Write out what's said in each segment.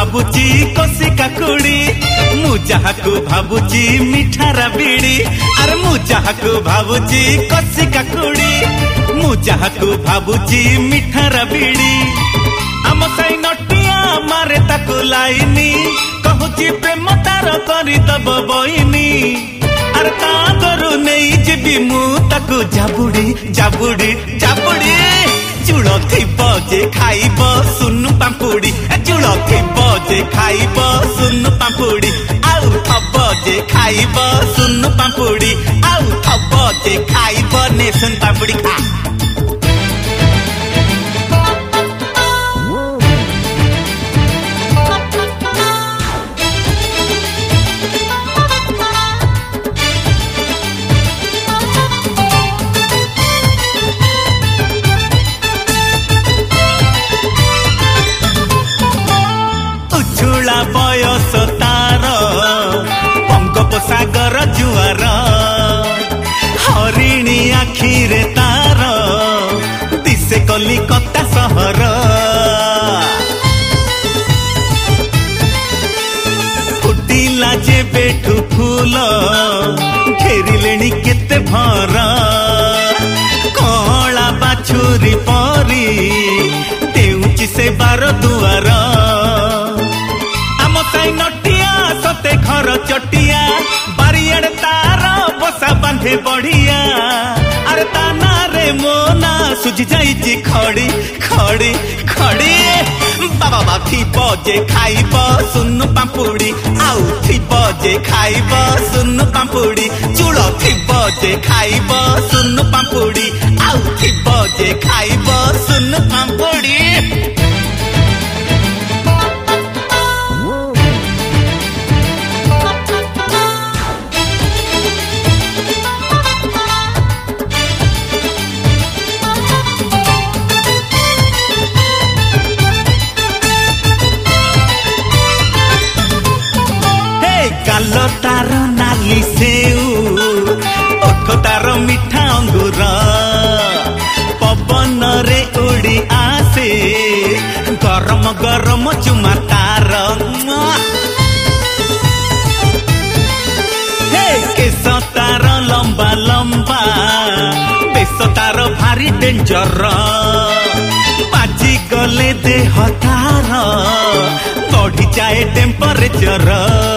भाबुची कसी काकुड़ी मु जहाकू भाबुची मिठा राबिड़ी अरे मु जहाकू भाबुची कसी काकुड़ी मु जहाकू भाबुची मिठा राबिड़ी आम साई नटिया मारे ताकू लाइनी कहूची प्रेम तार करी दब बइनी अरे ता करू नहीं जीवी मु ताकू जाबुड़ी जाबुड़ी जाबुड़ी चूड़ थिब जे खाइब सुनु पाम्पुड़ी चूड़ थिब जे खाइब सुनु पाम्पुड़ी आउ थब जे खाइब सुनु पाम्पुड़ी आउ थब जे खाइब ने सुन पाम्पुड़ी खा बयस तार बंगोपसागर जुआर हरिणी आखिरे तार दिसे कलिकता सहर फुटिला जे बेठू फूल घेरिलेणी केते भर कला बाछुरी परी देउची से बार दुआर साई नटिया सते घर चटिया बारियाड़े तार बसा बांधे बढ़िया अरे ताना रे मोना सुझ जाइची खड़ी खड़ी खड़ी बाबा बाथी बजे खाइब सुनु पाम्पुड़ी आउ थी बजे खाइब सुनु पाम्पुड़ी चूड़ थी बजे खाइब सुनु पाम्पुड़ी आउ थी बजे खाइब सुनु पाम्पुड़ी गालो तार नाली सेऊ ओठ तार मिठा अंगूर पवन रे उड़ी आसे गरम गरम चुमा तार हे केस तार लंबा लंबा बेस तार भारी डेंजर बाजी गले देह तार बढ़ी जाए टेम्परेचर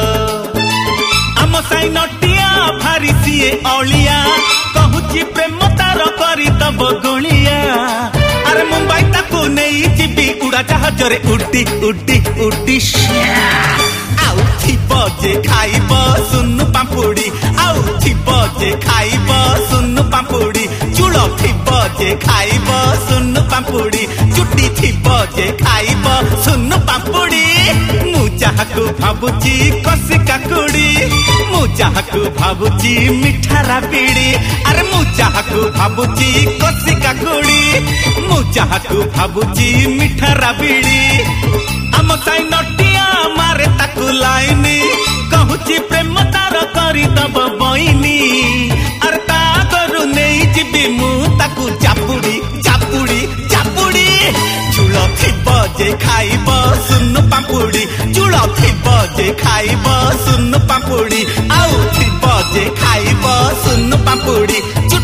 साई नटिया भारी सीए अलिया कहूची प्रेम तार करी दब गोलिया अरे मुंबई ताकू नहीं जीवी उड़ा जहाज रे उड्डी उड्डी उड्डी आउ थिब जे खाइब सुनु पाम्पुड़ी आउ थिब जे खाइब सुनु पाम्पुड़ी चूड़ थिब जे खाइब सुनु पाम्पुड़ी चुटी थिब जे खाइब सुनु पाम्पुड़ी मु जहाकू भाबुची कसी काकुड़ी मु जहाकू भाबुची मिठा राबिड़ी अरे मु जहाकू भाबुची कसी काकुड़ी मु जहाकू भाबुची मिठा राबिड़ी आम साई नटिया मारे ताकू लाइनी कहूची प्रेम तार करी दब बइनी अरे ता करू नहीं जीवी मु ताकू चापुड़ी चापुड़ी चापुड़ी चूड़ थिब जे खाइब सुनु पाम्पुड़ी चूड़ थिब जे खाइब सुनु पाम्पुड़ी आउ थिब जे खाइब सुनु पाम्पुड़ी।